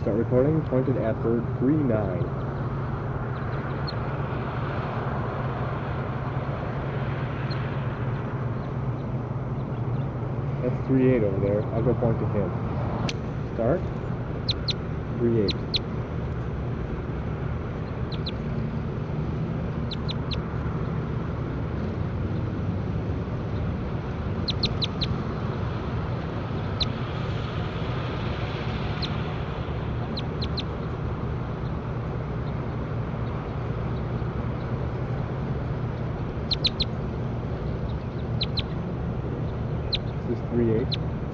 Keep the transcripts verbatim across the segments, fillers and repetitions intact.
Start recording, pointed at bird three nine. That's three eight over there. I'll go point to him. Start. three eight. This is three eight.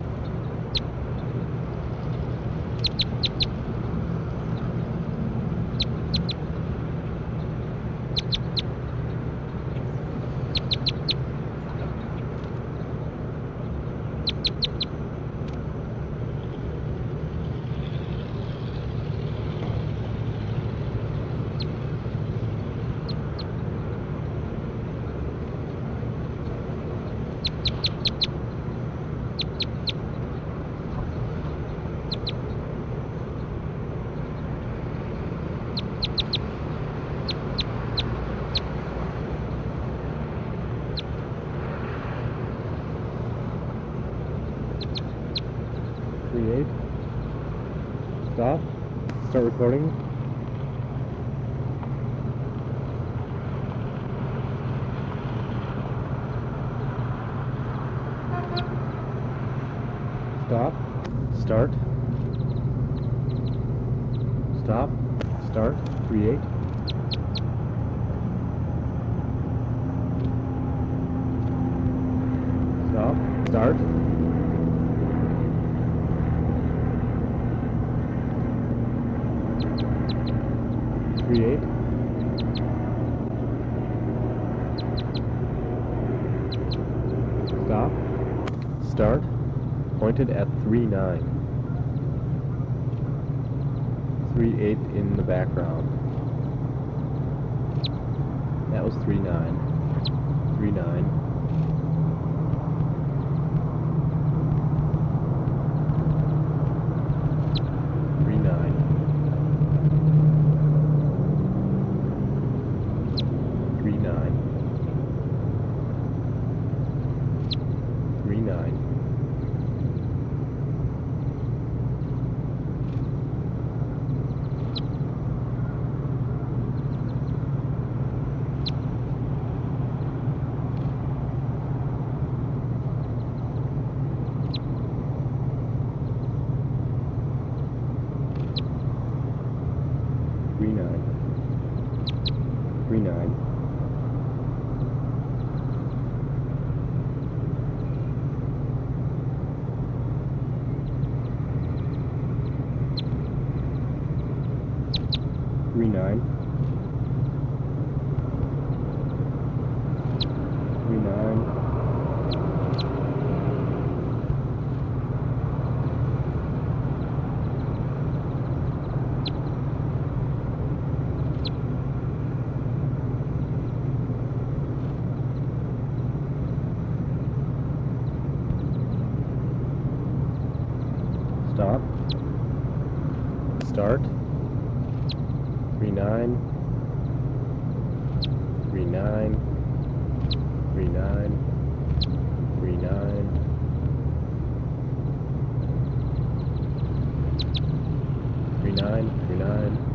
three eight. Stop. Start recording. Stop. Start. Stop. Start. three eight. Stop. Start. three eight. Stop. Start. Pointed at three nine. three eight in the background. That was three nine. three nine. three nine. three nine. three nine. three nine. three nine. three nine. three nine. Stop. Start. three nine. three nine. three nine. three nine. three nine. three nine.